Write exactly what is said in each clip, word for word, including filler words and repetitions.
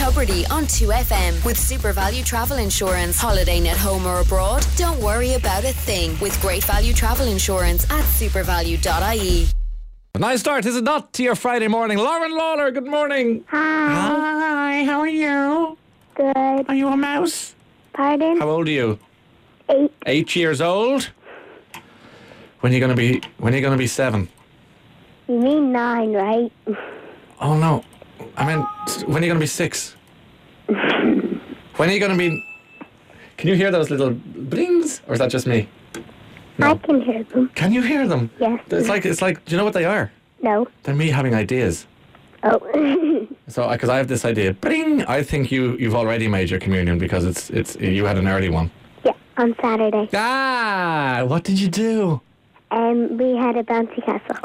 Tubridy on two F M with Super Value Travel Insurance. Holidaying at home or abroad? Don't worry about a thing with Great Value Travel Insurance at supervalue dot I E. A nice start, is it not, to your Friday morning? Lauren Lawler, good morning. Hi. Hi, how are you? Good. Are you a mouse? Pardon? How old are you? Eight. Eight years old? When are you going to be, when are you going to be seven? You mean nine, right? Oh, no. I meant, when are you going to be six? When are you going to be... Can you hear those little blings? Or is that just me? No. I can hear them. Can you hear them? Yes. It's like, it's like, do you know what they are? No. They're me having ideas. Oh. So, because I have this idea. Bling! I think you, you've already made your communion because it's, it's, you had an early one. Yeah, on Saturday. Ah! What did you do? Um, we had a bouncy castle.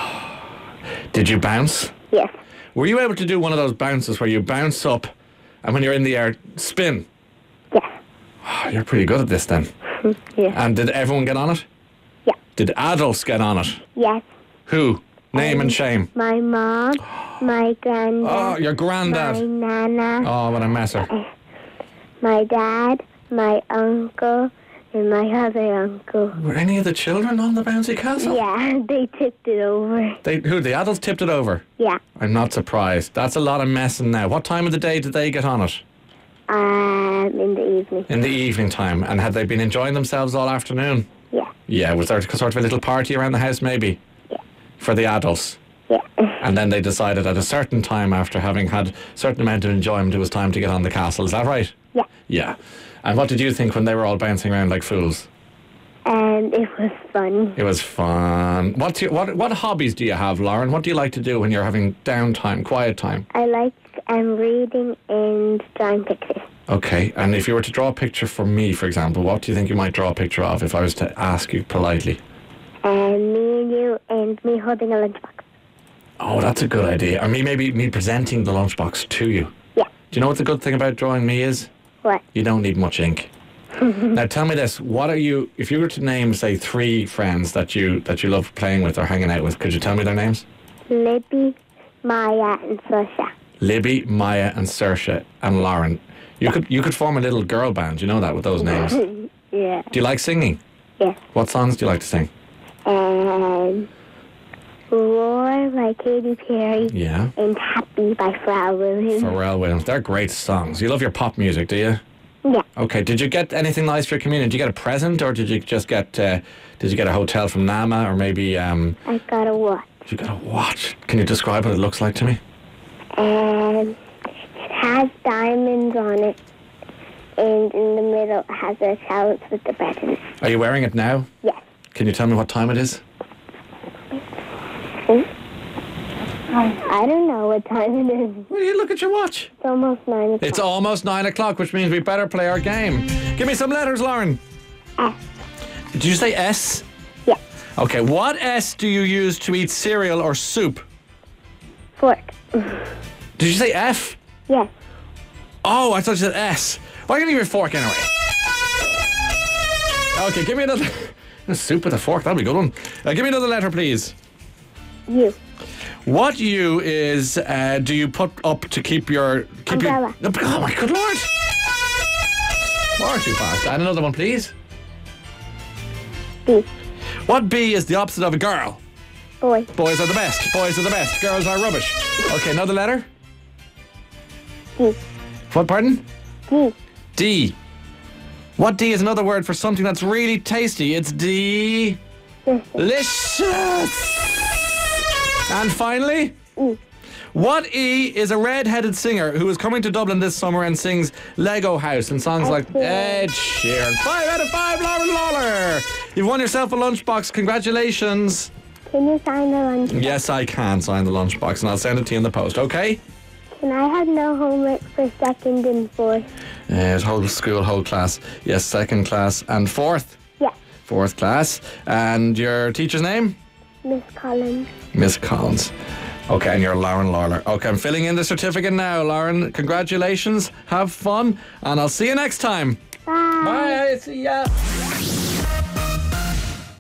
Did you bounce? Yes. Were you able to do one of those bounces where you bounce up and when you're in the air, spin? Yes. Oh, you're pretty good at this then. Yes. And did everyone get on it? Yeah. Did adults get on it? Yes. Who? Name Um, and shame. My mom, my granddad. Oh, your My granddad. nana. Oh, what a messer. My dad, my uncle, and my other uncle. Were any of the children on the bouncy castle? Yeah, they tipped it over. They, who, the adults tipped it over? Yeah. I'm not surprised. That's a lot of messing now. What time of the day did they get on it? Um, in the evening. In the evening time. And had they been enjoying themselves all afternoon? Yeah. Yeah, was there sort of a little party around the house maybe? Yeah. For the adults? Yeah. And then they decided at a certain time, after having had a certain amount of enjoyment, it was time to get on the castle. Is that right? Yeah. Yeah. And what did you think when they were all bouncing around like fools? And it was fun. It was fun. What's your, what what hobbies do you have, Lauren? What do you like to do when you're having downtime, quiet time? I like um, reading and drawing pictures. Okay. And if you were to draw a picture for me, for example, what do you think you might draw a picture of if I was to ask you politely? And me and you and me holding a lunchbox. Oh, that's a good idea. Or me maybe me presenting the lunchbox to you. Yeah. Do you know what the good thing about drawing me is? What? You don't need much ink. Now tell me this, what are you, if you were to name, say, three friends that you that you love playing with or hanging out with, could you tell me their names? Libby, Maya, and Sasha. Libby, Maya and Saoirse and Lauren. You could you could form a little girl band, you know that, with those names. Yeah. Do you like singing? Yeah. What songs do you like to sing? And Roar by Katy Perry. Yeah. And Happy by Pharrell Williams. Pharrell Williams. They're great songs. You love your pop music, do you? Yeah. Okay, did you get anything nice for your communion? Did you get a present or did you just get uh, did you get a hotel from Nama or maybe um I got a watch. you got a watch? Can you describe what it looks like to me? And it has diamonds on it. And in the middle it has a chalice with the bread in it. Are you wearing it now? Yes. Can you tell me what time it is? Hmm? I don't know what time it is. Will you look at your watch? It's almost nine o'clock. It's almost nine o'clock, which means we better play our game. Give me some letters, Lauren. S. Did you say S? Yeah. Okay, what S do you use to eat cereal or soup? Fork. Did you say F? Yes. Oh, I thought you said S. Why can't you give me a fork anyway? Okay, give me another... Soup with a fork, that'll be a good one. Uh, give me another letter, please. U. What U is, uh, do you put up to keep your... Keep Umbrella. Your, oh my good lord. More too fast. And another one, please. B. What B is the opposite of a girl? Boy. Boys are the best. Boys are the best. Girls are rubbish. Okay, another letter. D. What, pardon? D. D. What D is another word for something that's really tasty? It's D... Licious. And finally... E. What E is a red-headed singer who is coming to Dublin this summer and sings Lego House and songs Ed like Sheeran. Ed Sheeran. Five out of five, Lauren Lawler. You've won yourself a lunchbox. Congratulations. Can you sign the lunch? Yes, I can sign the lunchbox and I'll send it to you in the post, okay? Can I have no homework for second and fourth? Uh, whole school, whole class. Yes, second class and fourth. Yeah. Fourth class. And your teacher's name? Miss Collins. Miss Collins. Okay, and you're Lauren Lawler. Okay, I'm filling in the certificate now, Lauren. Congratulations. Have fun. And I'll see you next time. Bye. Bye. See ya.